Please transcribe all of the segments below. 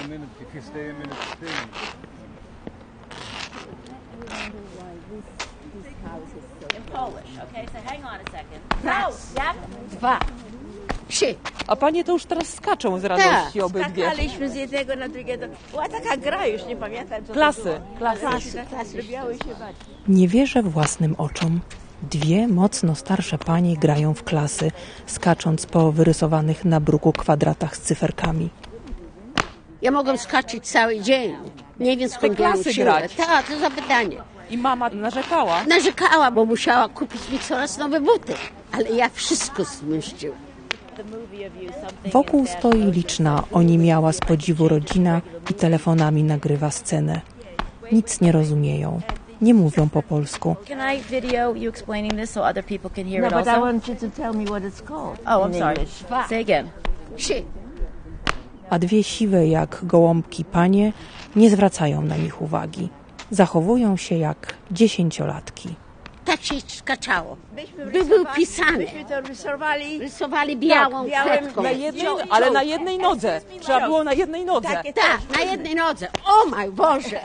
Raz, dwa, trzy. A panie to już teraz skaczą z radości obydwie. Skakaliśmy z jednego na drugiego. Była taka gra, już nie pamiętam co Klasy. Lubiały się bać. Nie wierzę własnym oczom. Dwie mocno starsze panie grają w klasy, skacząc po wyrysowanych na bruku kwadratach z cyferkami. Ja mogłam skaczyć cały dzień. Nie wiem skąd miałam klasy siłę. grać. Tak, to zapytanie. I mama narzekała. Narzekała, bo musiała kupić mi coraz nowe buty. Ale ja wszystko zmyśliłam. Wokół stoi liczna, oniemiała z podziwu rodzina i telefonami nagrywa scenę. Nic nie rozumieją. Nie mówią po polsku. Can I video you explaining this so other people can hear No, it but also? I want you to tell me what it's called. Oh, in I'm sorry. English. Say again. Trzy. A dwie siwe jak gołąbki panie nie zwracają na nich uwagi. Zachowują się jak 10-latki. Tak się skaczało. By był pisany. Myśmy to Rysowali białą kredką. Ale na jednej nodze. Trzeba było na jednej nodze. Tak, na jednej nodze. O mój Boże!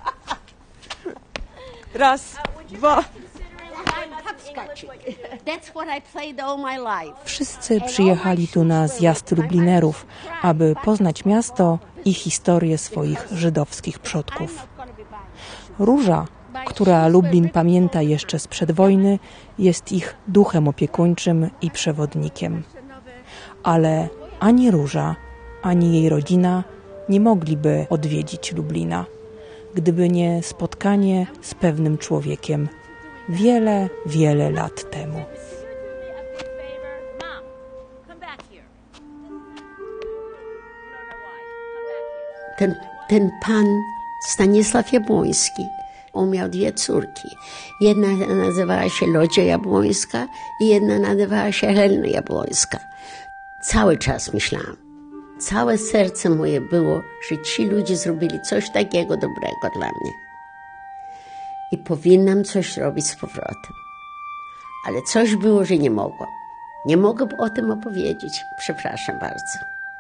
Raz, dwa. That's what I played all my life. Wszyscy przyjechali tu na zjazd Lublinerów, aby poznać miasto i historię swoich żydowskich przodków. Róża, która Lublin pamięta jeszcze sprzed wojny, jest ich duchem opiekuńczym i przewodnikiem. Ale ani Róża, ani jej rodzina nie mogliby odwiedzić Lublina, gdyby nie spotkanie z pewnym człowiekiem wiele, wiele lat temu. Ten pan Stanisław Jabłoński, on miał dwie córki. Jedna nazywała się Lodzia Jabłońska i jedna nazywała się Helena Jabłońska. Cały czas myślałam, całe serce moje było, że ci ludzie zrobili coś takiego dobrego dla mnie. I powinnam coś robić z powrotem. Ale coś było, że nie mogłam. Nie mogę o tym opowiedzieć. Przepraszam bardzo.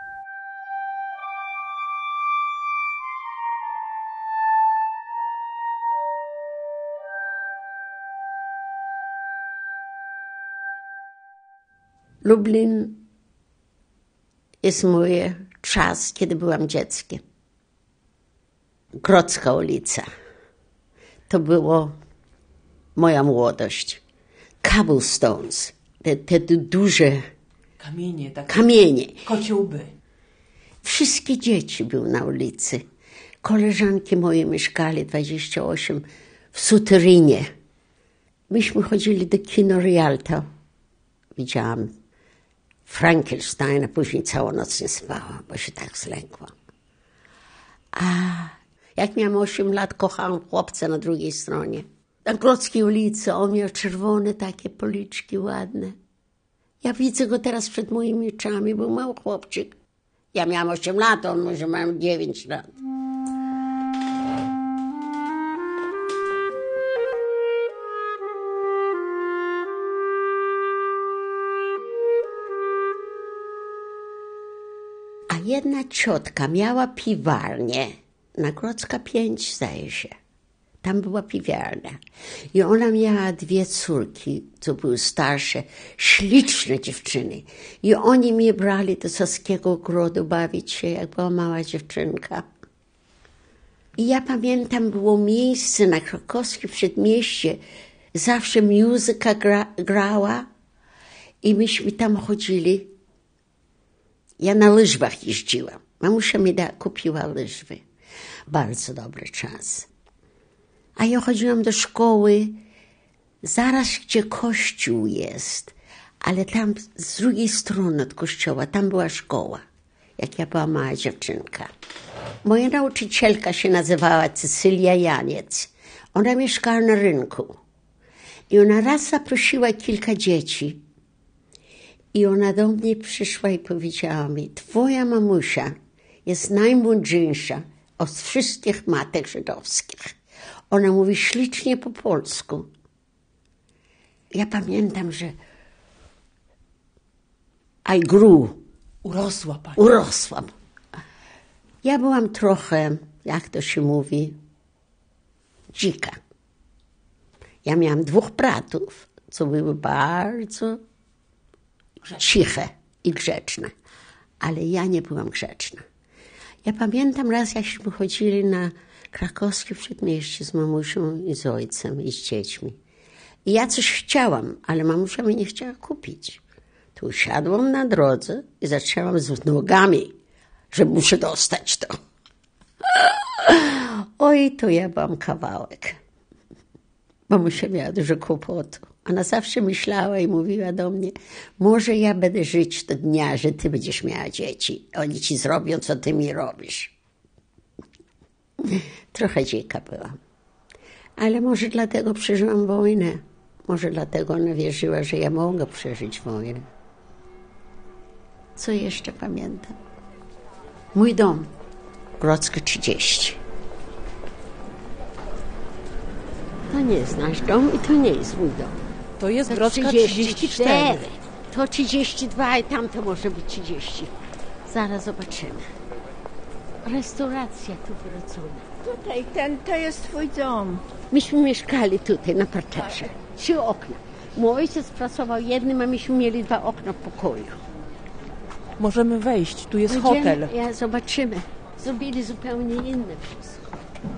Lublin jest mój czas, kiedy byłam dzieckiem. Grodzka ulica. To było moja młodość. Cobblestones, te duże kamienie. Kociołby. Wszystkie dzieci były na ulicy. Koleżanki moje mieszkali 28 w Suterynie. Myśmy chodzili do kino Rialto. Widziałam Frankensteina, później całą noc nie spałam, bo się tak zlękłam. A jak miałam 8 lat, kochałam chłopca na drugiej stronie. Na Grodzkiej ulicy on miał czerwone takie policzki ładne. Ja widzę go teraz przed moimi oczami, był mały chłopczyk. Ja miałam 8 lat, on może miał 9 lat. A jedna ciotka miała piwarnię, na Grodzka 5 zdaje się. Tam była piwiarnia. I ona miała 2 córki, co były starsze, śliczne dziewczyny. I oni mnie brali do Saskiego Ogrodu bawić się, jak była mała dziewczynka. I ja pamiętam, było miejsce na krakowskim przedmieście. Zawsze muzyka grała i myśmy tam chodzili. Ja na łyżwach jeździłam. Mamusia mi kupiła łyżwy. Bardzo dobry czas. A ja chodziłam do szkoły, zaraz gdzie kościół jest, ale tam z drugiej strony od kościoła, tam była szkoła, jak ja była mała dziewczynka. Moja nauczycielka się nazywała Cecylia Janiec. Ona mieszkała na rynku. I ona raz zaprosiła kilka dzieci. I ona do mnie przyszła i powiedziała mi, twoja mamusia jest najmądrzejsza od wszystkich matek żydowskich. Ona mówi ślicznie po polsku. Ja pamiętam, że I grew. Urosła pani. Urosłam. Ja byłam trochę, jak to się mówi, dzika. Ja miałam 2 bratów, co były bardzo ciche i grzeczne, ale ja nie byłam grzeczna. Ja pamiętam raz, jakśmy chodzili na Krakowskie Przedmieście z mamusią i z ojcem i z dziećmi. I ja coś chciałam, ale mamusia mi nie chciała kupić. Tu usiadłam na drodze i zaczęłam z nogami, że muszę dostać to. Oj, to ja byłam kawałek. Mamusia miała dużo kłopotu. Ona zawsze myślała i mówiła do mnie, może ja będę żyć do dnia, że ty będziesz miała dzieci. Oni ci zrobią, co ty mi robisz. Trochę dzika byłam. Ale może dlatego przeżyłam wojnę. Może dlatego ona wierzyła, że ja mogę przeżyć wojnę. Co jeszcze pamiętam? Mój dom, Grodzka 30. To nie jest nasz dom i to nie jest mój dom. To jest To Grodzka 34. To 32 i tamto może być 30. Zaraz zobaczymy. Restauracja tu wrócona. Tutaj, to jest twój dom. Myśmy mieszkali tutaj na parterze. 3 okna. Mój ojciec pracował jednym, a myśmy mieli 2 okna w pokoju. Możemy wejść, tu jest Będziemy- hotel. Zobaczymy. Zrobili zupełnie inne wszystko.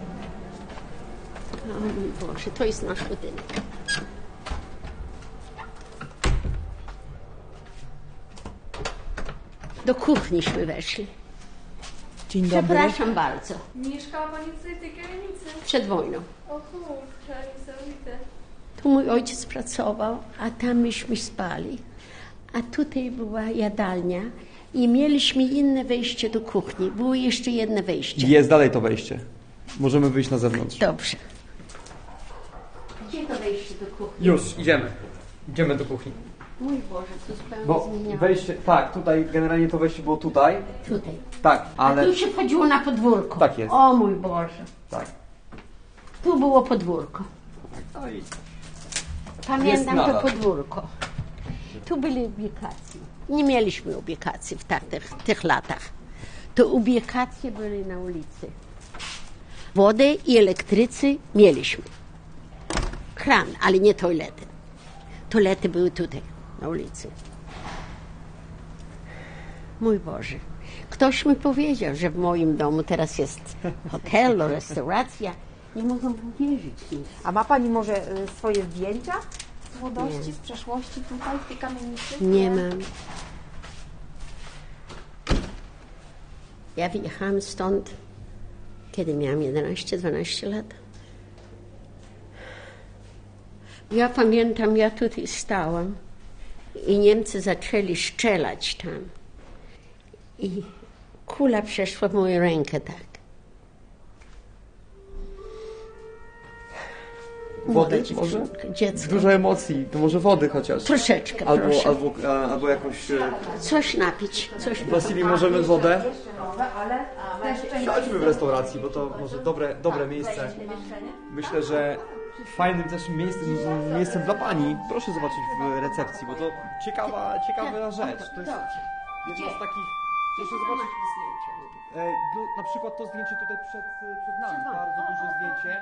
O mój Boże, to jest nasz budynek. Do kuchniśmy weszli. Dzień dobry. Przepraszam bardzo. Mieszkała Pani tutaj w tej kamienicy? Przed wojną. O kurczę, niesamowite. Tu mój ojciec pracował, a tam myśmy spali. A tutaj była jadalnia i mieliśmy inne wejście do kuchni. Było jeszcze jedno wejście. Jest dalej to wejście. Możemy wyjść na zewnątrz. Dobrze. Gdzie to wejście do kuchni? Już, idziemy. Idziemy do kuchni. Mój Boże, to zupełnie Bo zmieniało. wejście, tak, tutaj generalnie to wejście było tutaj. Tutaj. Tak, ale... A tu się wchodziło na podwórko. Tak jest. O mój Boże. Tak. Tu było podwórko. No i Pamiętam Jest to nadal. podwórko. Tu byli ubikacje. Nie mieliśmy ubikacji w tych latach. To ubikacje były na ulicy. Wodę i elektrycy mieliśmy. Kran, ale nie toalety. Toalety były tutaj, na ulicy. Mój Boże. Ktoś mi powiedział, że w moim domu teraz jest hotel, restauracja. Nie mogłam uwierzyć. A ma Pani może swoje zdjęcia z młodości, z przeszłości tutaj w tej kamienicy? Nie mam. Ja wyjechałam stąd, kiedy miałam 11-12 lat. Ja pamiętam, ja tutaj stałam i Niemcy zaczęli strzelać tam. I kula przeszła w moją rękę tak. wody Młoda może? dziewczynka, dziecko. Dużo emocji, to może wody chociaż. Troszeczkę, proszę. Albo jakąś... Coś napić, coś napić. Wasili, możemy wodę? Siądźmy w restauracji, bo to może dobre miejsce. Myślę, że fajnym też miejscem dla Pani. Proszę zobaczyć w recepcji, bo to ciekawa rzecz. To jest jedna z takich... Proszę zobaczyć. Na przykład to zdjęcie tutaj przed nami. Bardzo duże zdjęcie.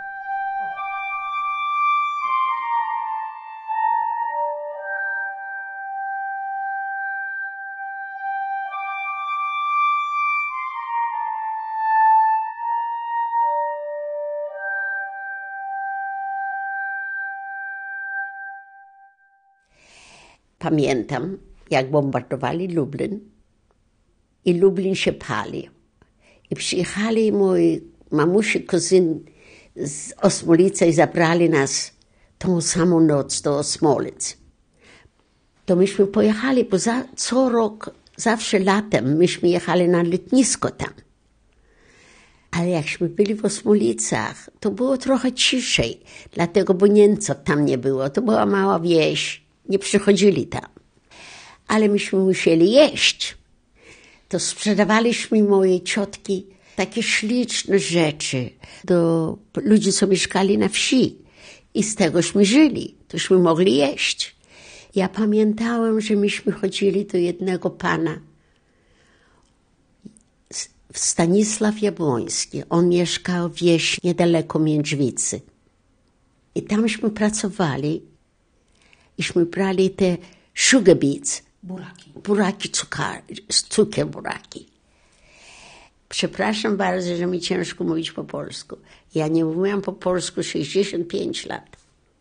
Pamiętam, jak bombardowali Lublin i Lublin się palił. I przyjechali moi mamusi, kuzyn z Osmolicy i zabrali nas tą samą noc do Osmolicy. To myśmy pojechali, bo co rok, zawsze latem, myśmy jechali na letnisko tam. Ale jakśmy byli w Osmolicach, to było trochę ciszej, dlatego, bo Niemców tam nie było. To była mała wieś, nie przychodzili tam. Ale myśmy musieli jeść. To sprzedawaliśmy mojej ciotki takie śliczne rzeczy do ludzi, co mieszkali na wsi. I z tegośmy żyli, tośmy mogli jeść. Ja pamiętałem, że myśmy chodzili do jednego pana Stanisław Jabłoński. On mieszkał w wieś niedaleko Międźwicy. I tamśmy pracowali. Iśmy brali te sugar beets. Buraki cukier buraki. Przepraszam bardzo, że mi ciężko mówić po polsku. Ja nie mówiłam po polsku 65 lat.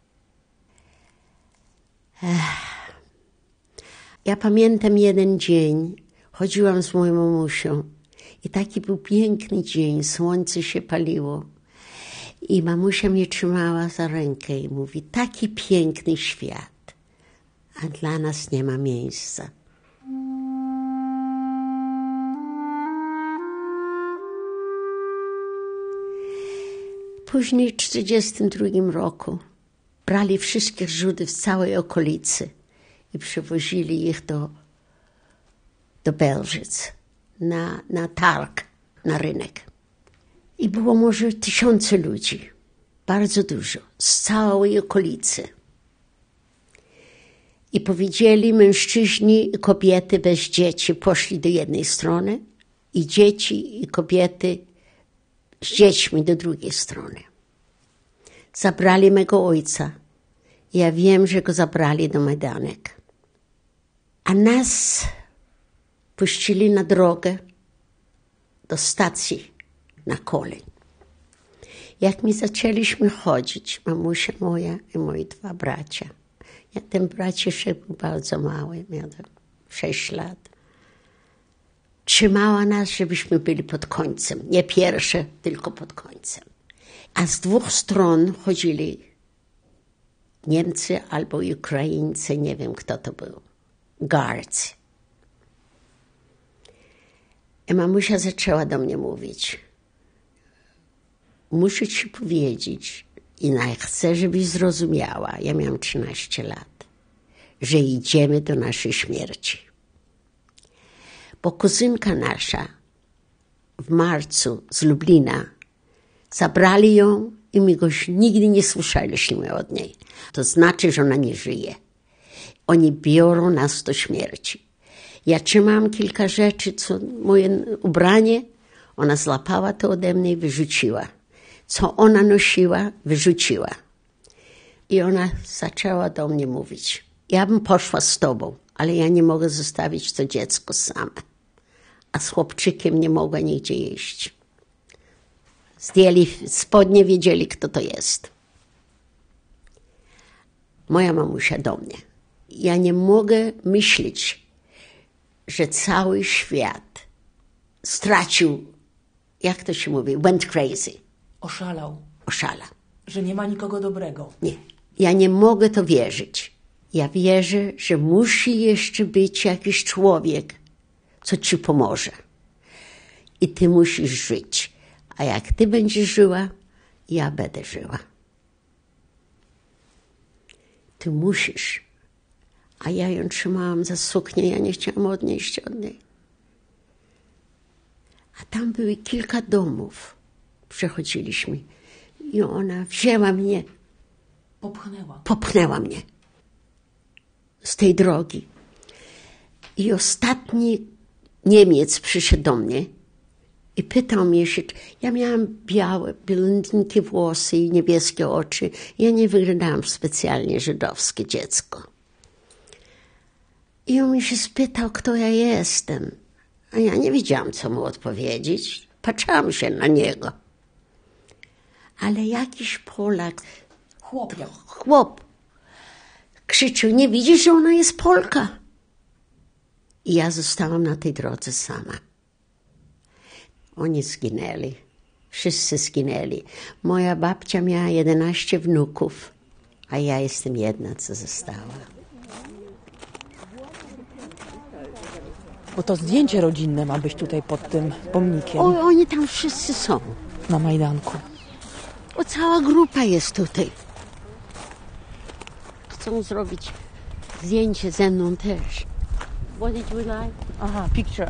Ja pamiętam jeden dzień, chodziłam z moją mamusią i taki był piękny dzień, słońce się paliło i mamusia mnie trzymała za rękę i mówi, taki piękny świat, a dla nas nie ma miejsca. Później w 1942 roku brali wszystkich Żydów w całej okolicy i przywozili ich do Belżyc, na targ, na rynek. I było może 1000 ludzi, bardzo dużo, z całej okolicy. I powiedzieli, mężczyźni i kobiety bez dzieci poszli do jednej strony i dzieci i kobiety z dziećmi do drugiej strony. Zabrali mego ojca. Ja wiem, że go zabrali do Majdanek. A nas puścili na drogę do stacji na kolej. Jak my zaczęliśmy chodzić, mamusia moja i moi 2 bracia. Ten braciszek był bardzo mały, miał 6 lat. Trzymała nas, żebyśmy byli pod końcem. Nie pierwsze, tylko pod końcem. A z 2 stron chodzili Niemcy albo Ukraińcy, nie wiem kto to był. Guards. I mamusia zaczęła do mnie mówić. Muszę ci powiedzieć i chcę, żebyś zrozumiała, ja miałam 13 lat, że idziemy do naszej śmierci. Bo kuzynka nasza w marcu z Lublina zabrali ją i my go nigdy nie słyszeliśmy od niej. To znaczy, że ona nie żyje. Oni biorą nas do śmierci. Ja trzymałam kilka rzeczy, co moje ubranie, ona złapała to ode mnie i wyrzuciła. Co ona nosiła, wyrzuciła. I ona zaczęła do mnie mówić. Ja bym poszła z tobą, ale ja nie mogę zostawić to dziecko same. A z chłopczykiem nie mogła nigdzie jeść. Zdjęli spodnie, wiedzieli, kto to jest. Moja mamusia do mnie. Ja nie mogę myśleć, że cały świat stracił, jak to się mówi, went crazy. Oszalał. Oszala. Że nie ma nikogo dobrego. Nie. Ja nie mogę to wierzyć. Ja wierzę, że musi jeszcze być jakiś człowiek, co ci pomoże. I ty musisz żyć. A jak ty będziesz żyła, ja będę żyła. Ty musisz. A ja ją trzymałam za suknię, ja nie chciałam odnieść od niej. A tam były kilka domów. Przechodziliśmy. I ona wzięła mnie. Popchnęła mnie. Z tej drogi. I ostatni Niemiec przyszedł do mnie i pytał mnie się, ja miałam białe, blondynkie włosy i niebieskie oczy. Ja nie wyglądałam specjalnie żydowskie dziecko. I on mi się spytał, kto ja jestem. A ja nie wiedziałam, co mu odpowiedzieć. Patrzyłam się na niego. Ale jakiś Polak, chłop, krzyczył, nie widzisz, że ona jest Polka? I ja zostałam na tej drodze sama. Oni zginęli. Wszyscy zginęli. Moja babcia miała 11 wnuków, a ja jestem jedna, co została. Bo to zdjęcie rodzinne ma być tutaj pod tym pomnikiem. Oni tam wszyscy są. Na Majdanku. Cała grupa jest tutaj. Chcą zrobić zdjęcie ze mną też. What did you like? Aha, picture.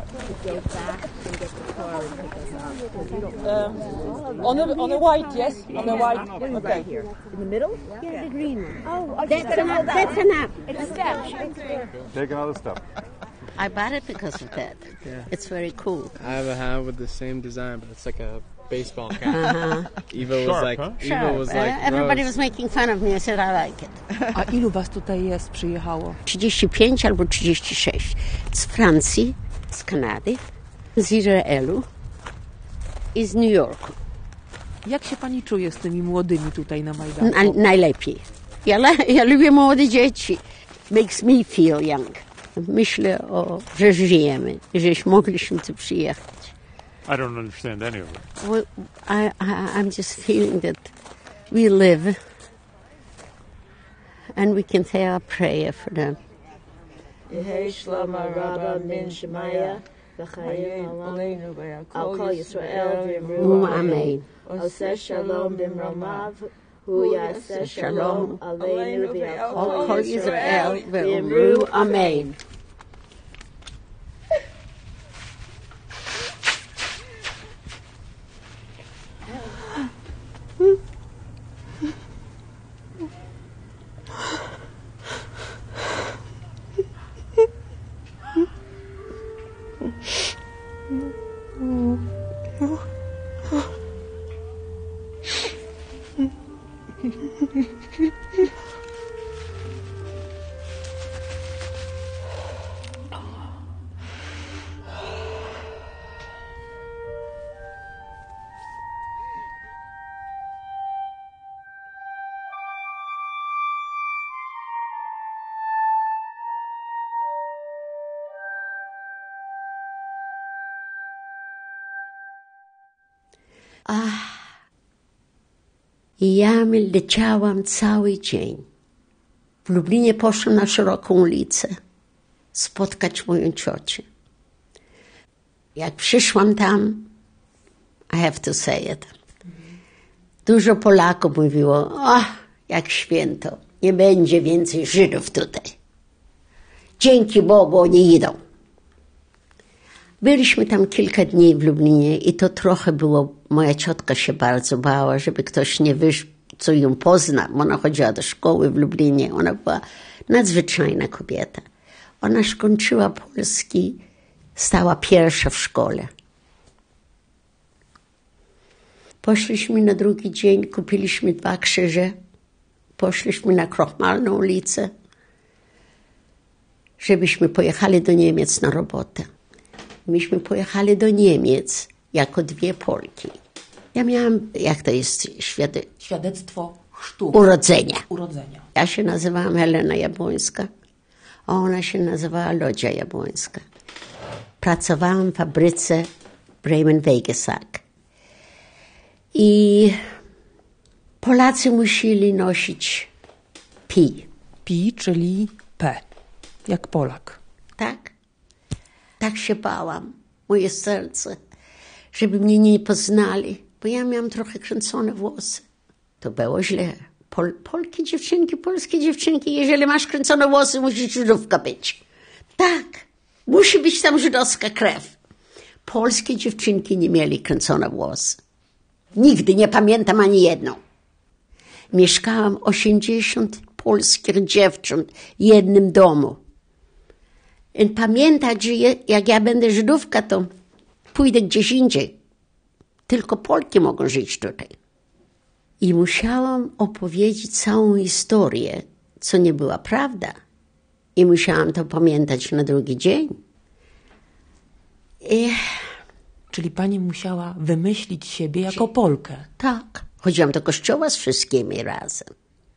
On the white, yes? On the white. Okay. In the middle? Yeah, the green one. Oh, That's enough. It's a step. Take another step. I bought it because of that. Yeah. It's very cool. I have a hat with the same design, but it's like a baseball cap. Eva was like, Everybody was making fun of me. I said, I like it. A ilu was tutaj jest, przyjechało? 35 albo 36. Z Francji, z Kanady, z Izraelu i z New Yorku. Jak się pani czuje z tymi młodymi tutaj na Majdanku? Najlepiej. Ja lubię młode dzieci. Makes me feel young. Myślę, że żyjemy, żeśmy mogliśmy tu przyjechać. I don't understand any of it. Well, I'm just feeling that we live and we can say our prayer for them. Amen. Shalom Aleinu v'al kol Yisrael v'omru Amen. I ja leciałam cały dzień. W Lublinie poszłam na szeroką ulicę spotkać moją ciocię. Jak przyszłam tam, I have to say it, dużo Polaków mówiło, jak święto, nie będzie więcej Żydów tutaj. Dzięki Bogu oni idą. Byliśmy tam kilka dni w Lublinie i to trochę było, moja ciotka się bardzo bała, żeby ktoś nie wyszł, co ją pozna. Ona chodziła do szkoły w Lublinie, ona była nadzwyczajna kobieta. Ona skończyła polski, stała pierwsza w szkole. Poszliśmy na drugi dzień, kupiliśmy 2 krzyże, poszliśmy na Krochmalną ulicę, żebyśmy pojechali do Niemiec na robotę. Myśmy pojechali do Niemiec jako 2 Polki. Ja miałam, jak to jest, Świadectwo chrztu. Urodzenia. Ja się nazywałam Helena Jabłońska, a ona się nazywała Lodzia Jabłońska. Pracowałam w fabryce Bremen Wegesack. I Polacy musieli nosić pi. Pi, czyli P, jak Polak. Tak? Tak się bałam, moje serce, żeby mnie nie poznali, bo ja miałam trochę kręcone włosy. To było źle. Polskie dziewczynki, jeżeli masz kręcone włosy, musisz Żydówka być. Tak, musi być tam żydowska krew. Polskie dziewczynki nie mieli kręcone włosy. Nigdy nie pamiętam ani jedną. Mieszkałam 80 polskich dziewcząt w jednym domu. I pamiętać, że jak ja będę Żydówka, to pójdę gdzieś indziej. Tylko Polki mogą żyć tutaj. I musiałam opowiedzieć całą historię, co nie była prawda. I musiałam to pamiętać na drugi dzień. Czyli pani musiała wymyślić siebie jako Polkę. Tak. Chodziłam do kościoła z wszystkimi razem.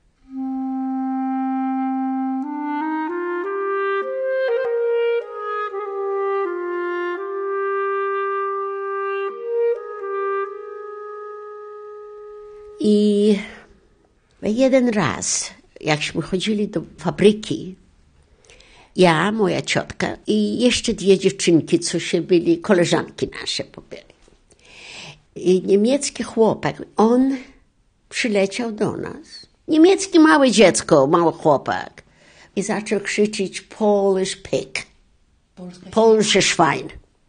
I jeden raz, jakśmy chodzili do fabryki, ja, moja ciotka i jeszcze 2 dziewczynki, co się byli, koleżanki nasze pobyli. I niemiecki chłopak, on przyleciał do nas. Niemiecki małe dziecko, mały chłopak. I zaczął krzyczeć Polish pig, Polskie Schwein.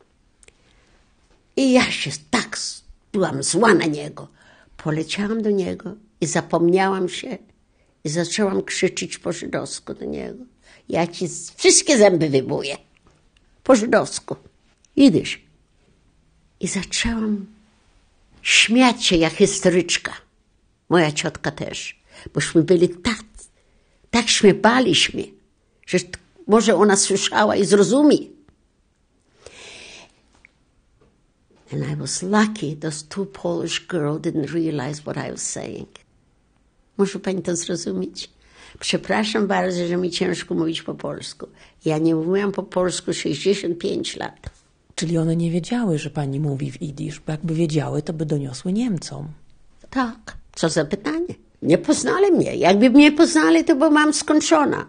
I ja się tak byłam zła na niego. Poleciałam do niego i zapomniałam się i zaczęłam krzyczeć po żydowsku do niego. Ja ci wszystkie zęby wybuję. po żydowsku. Jidysz. I zaczęłam śmiać się jak historyczka. Moja ciotka też. Bośmy byli tak śmiewaliśmy, że może ona słyszała i zrozumie. And I was lucky those two Polish girls didn't realize what I was saying. Może pani to zrozumieć? Przepraszam bardzo, że mi ciężko mówić po polsku. Ja nie mówiłam po polsku 65 lat. Czyli one nie wiedziały, że pani mówi w jidysz, bo jakby wiedziały, to by doniosły Niemcom. Tak, co za pytanie. Nie poznali mnie. Jakby mnie poznali, to byłam skończona.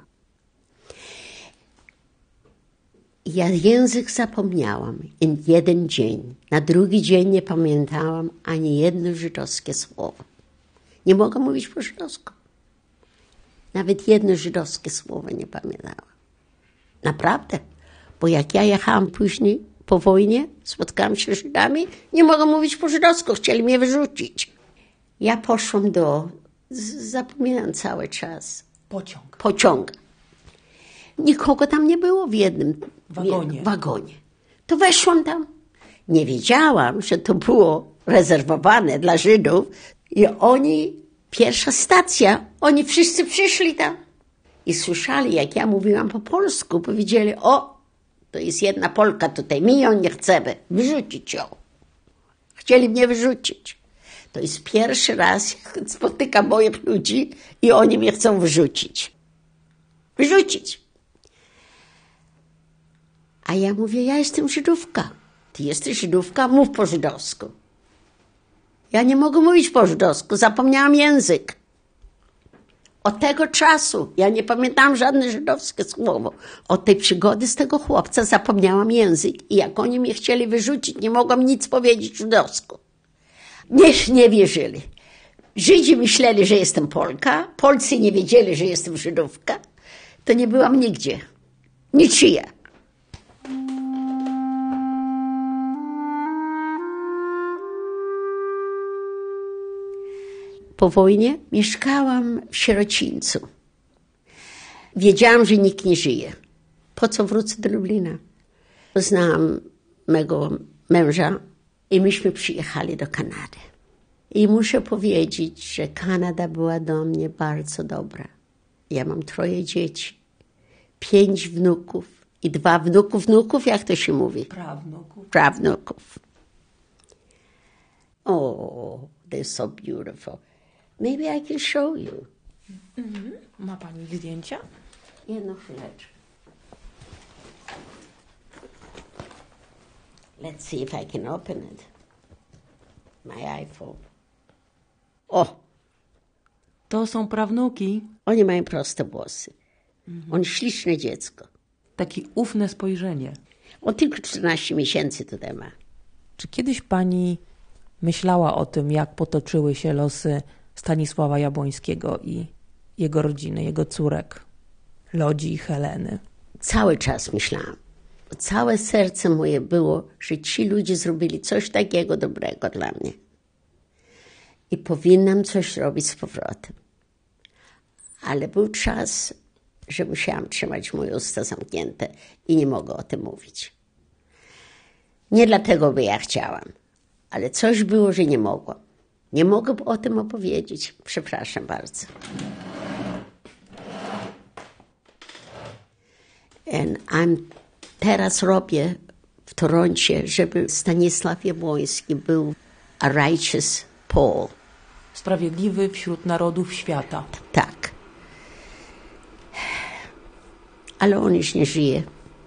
Ja język zapomniałam jeden dzień. Na drugi dzień nie pamiętałam ani jedno żydowskie słowo. Nie mogę mówić po żydowsku. Nawet jedno żydowskie słowo nie pamiętałam. Naprawdę. Bo jak ja jechałam później po wojnie, spotkałam się z Żydami, nie mogę mówić po żydowsku. Chcieli mnie wyrzucić. Ja poszłam zapominam cały czas. Pociąg. Nikogo tam nie było w jednym wagonie. To weszłam tam. Nie wiedziałam, że to było rezerwowane dla Żydów. I pierwsza stacja, oni wszyscy przyszli tam. I słyszeli, jak ja mówiłam po polsku, powiedzieli, to jest jedna Polka tutaj, my ją nie chcemy, wyrzucić ją. Chcieli mnie wyrzucić. To jest pierwszy raz, jak spotykam moich ludzi i oni mnie chcą wyrzucić. Wyrzucić. A ja mówię, ja jestem Żydówka. Ty jesteś Żydówka, mów po żydowsku. Ja nie mogę mówić po żydowsku, zapomniałam język. Od tego czasu ja nie pamiętam żadne żydowskie słowo. Od tej przygody z tego chłopca zapomniałam język i jak oni mnie chcieli wyrzucić, nie mogłam nic powiedzieć żydowsku. Nie wierzyli. Żydzi myśleli, że jestem Polka, Polcy nie wiedzieli, że jestem Żydówka. To nie byłam nigdzie. Niczyja. Po wojnie mieszkałam w sierocińcu. Wiedziałam, że nikt nie żyje. Po co wrócę do Lublina? Poznałam mego męża i myśmy przyjechali do Kanady. I muszę powiedzieć, że Kanada była do mnie bardzo dobra. Ja mam 3 dzieci, 5 wnuków i 2 wnuków, jak to się mówi? Prawnuków. Oh, they're so beautiful. Maybe I can show you. Ma pani zdjęcia? Jedną chwileczkę. Let's see if I can open it. My iPhone. To są prawnuki. Oni mają proste włosy. On śliczne dziecko. Takie ufne spojrzenie. On tylko 14 miesięcy tutaj ma. Czy kiedyś pani myślała o tym, jak potoczyły się losy Stanisława Jabłońskiego i jego rodziny, jego córek, Lodzi i Heleny? Cały czas myślałam. Całe serce moje było, że ci ludzie zrobili coś takiego dobrego dla mnie. I powinnam coś robić z powrotem. Ale był czas, że musiałam trzymać moje usta zamknięte i nie mogę o tym mówić. Nie dlatego, by ja chciałam, ale coś było, że nie mogłam. Nie mogę o tym opowiedzieć. Przepraszam bardzo. Teraz robię w Toroncie, żeby Stanisław Jabłoński był a righteous Paul. Sprawiedliwy wśród narodów świata. Tak. Ale on już nie żyje.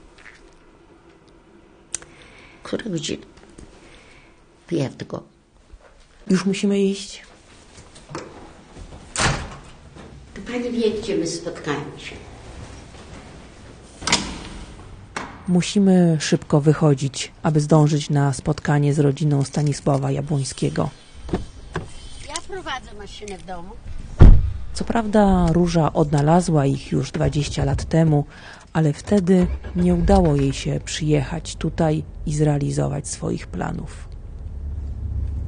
Która godzina? We have to go. Już musimy iść. To pani wie, gdzie my spotkamy się. Musimy szybko wychodzić, aby zdążyć na spotkanie z rodziną Stanisława Jabłońskiego. Ja prowadzę maszynę w domu. Co prawda Róża odnalazła ich już 20 lat temu, ale wtedy nie udało jej się przyjechać tutaj i zrealizować swoich planów.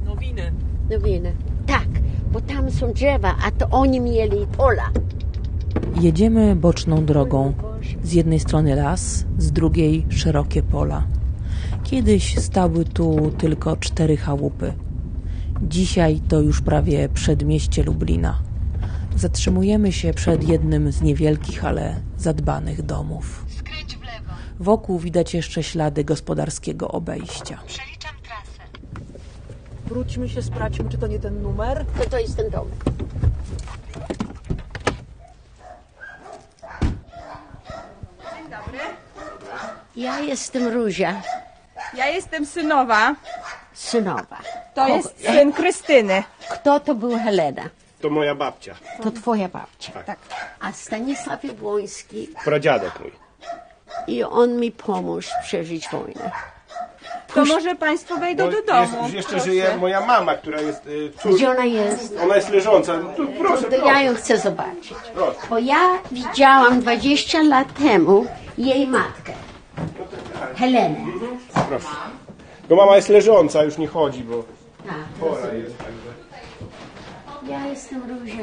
Nowiny. Tak, bo tam są drzewa, a to oni mieli pola. Jedziemy boczną drogą. Z jednej strony las, z drugiej szerokie pola. Kiedyś stały tu tylko 4 chałupy. Dzisiaj to już prawie przedmieście Lublina. Zatrzymujemy się przed jednym z niewielkich, ale zadbanych domów. Skręć w lewo. Wokół widać jeszcze ślady gospodarskiego obejścia. Przeliczam trasę. Wróćmy się, sprawdźmy, czy to nie ten numer. To jest ten domek. Dzień dobry. Ja jestem Róża, Ja jestem synowa. synowa. To jest syn Krystyny. Kto to był Helena? To moja babcia. To twoja babcia. Tak. A Stanisław Jabłoński, Pradziadek mój. i on mi pomógł przeżyć wojnę. To może państwo wejdą Bo do domu. jeszcze Proszę. żyje moja mama, która jest córką. Gdzie ona jest? Ona jest leżąca. Tu, proszę, To proszę. ja ją chcę zobaczyć. Proszę. Bo ja widziałam 20 lat temu jej matkę, Helenę. Proszę. Bo mama jest leżąca, już nie chodzi, bo Tak. chora jest. Także. Ja jestem Róża.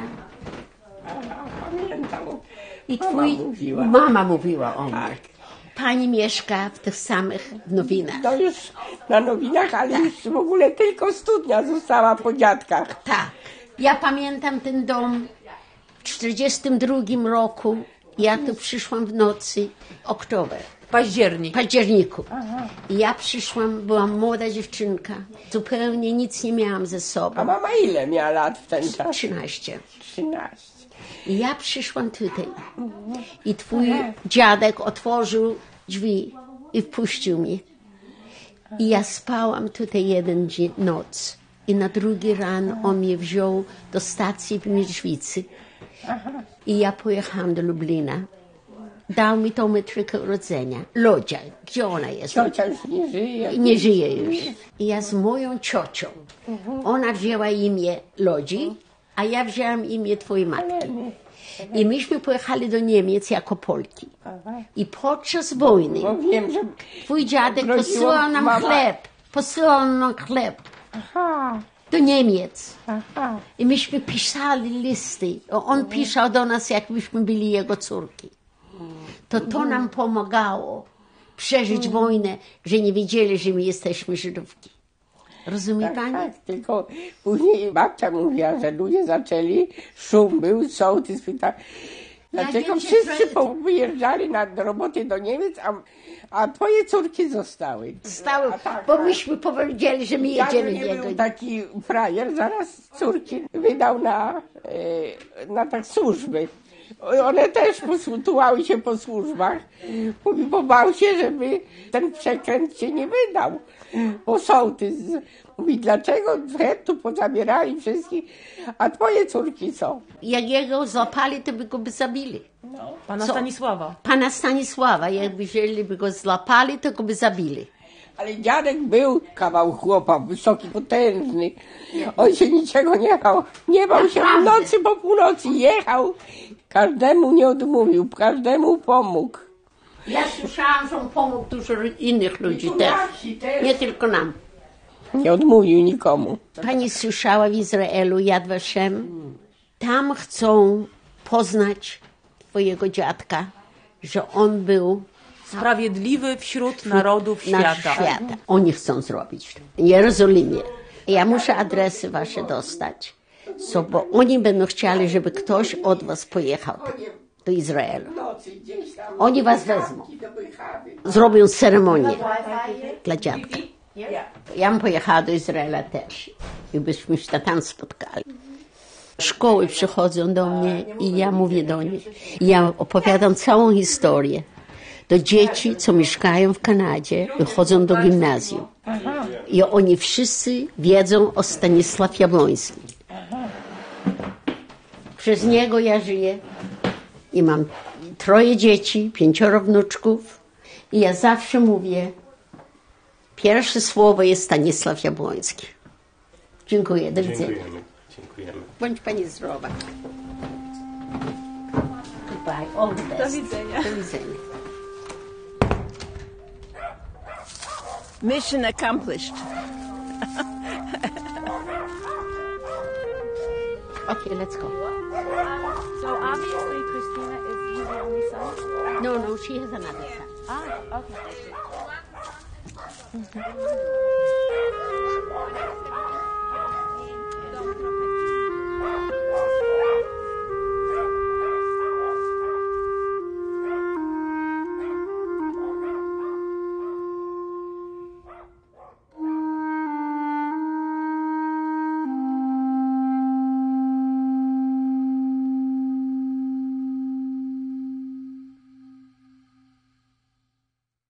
Pamiętam. I Mama twój... mówiła. Mama mówiła o mnie. Tak. Pani mieszka w tych samych Nowinach. No już na Nowinach, ale już w ogóle tylko studnia została po dziadkach. Tak. Ja pamiętam ten dom w 1942 roku. Ja tu przyszłam w nocy, oktober, październiku. I ja przyszłam, byłam młoda dziewczynka. Zupełnie nic nie miałam ze sobą. A mama ile miała lat w ten czas? 13. 13. I ja przyszłam tutaj. I twój dziadek otworzył drzwi i wpuścił mnie. I ja spałam tutaj jeden dzień, noc. I na drugi ran on mnie wziął do stacji w Mierzwicy. I ja pojechałam do Lublina. Dał mi tą metrykę urodzenia. Lodzia, gdzie ona jest? Ciocia już nie żyje. Nie żyje już. I ja z moją ciocią. Ona wzięła imię Lodzi, a ja wzięłam imię twojej matki. I myśmy pojechali do Niemiec jako Polki. I podczas wojny Bo wiem, że... twój dziadek Groziło posyłał nam mama. chleb. Posyłał nam chleb Aha, do Niemiec. aha. I myśmy pisali listy. On pisał do nas, jakbyśmy byli jego córki. To nam pomagało przeżyć wojnę, że nie wiedzieli, że my jesteśmy Żydówki. Rozumie Tak, pani? tak, tylko później babcia mówiła, że ludzie zaczęli, szum był, sołtys pytał, dlaczego wiecie, wszyscy że- wyjeżdżali na roboty do Niemiec, a twoje córki zostały. Stały, A tak, bo tak. myśmy powiedzieli, że my Dziadzio jedziemy nie niego. był taki frajer, zaraz córki wydał na tak służby. One też posłutuały się po służbach. Mówi, bo bał się, żeby ten przekręt się nie wydał. Bo sołtys mówi, dlaczego tu pozabierali wszystkich, a twoje córki są. Jak jego złapali, to by go zabili. Pana Co? Stanisława. Pana Stanisława, jakby jeżeli by go złapali, to go by zabili. Ale dziadek był kawał chłopa, wysoki, potężny. On się niczego nie bał. Nie bał się w nocy, po północy jechał. Każdemu nie odmówił, każdemu pomógł. Ja słyszałam, że on pomógł dużo innych ludzi też. Nie tylko nam. Nie odmówił nikomu. Pani słyszała w Izraelu, Yad Vashem, tam chcą poznać twojego dziadka, że on był Sprawiedliwy wśród narodów nasz świata. Oni chcą zrobić w Jerozolimie. Ja muszę adresy wasze dostać, bo oni będą chcieli, żeby ktoś od was pojechał do Izraelu. Oni was wezmą. Zrobią ceremonię dla dziadka. Ja bym pojechała do Izraela też i byśmy się tam spotkali. Szkoły przychodzą do mnie i ja mówię do nich. Ja opowiadam całą historię. Do dzieci, co mieszkają w Kanadzie, wychodzą do gimnazjum. I oni wszyscy wiedzą o Stanisławie Jabłońskim. Przez niego ja żyję i mam 3 dzieci, 5 wnuczków. I ja zawsze mówię, pierwsze słowo jest Stanisław Jabłoński. Dziękuję, do widzenia. Dziękujemy. Bądź pani zdrowa. Goodbye, all the best. Do widzenia. Do widzenia. Mission accomplished. Okay, let's go. So obviously Christina is the only son? No, she has another son. Ah, okay.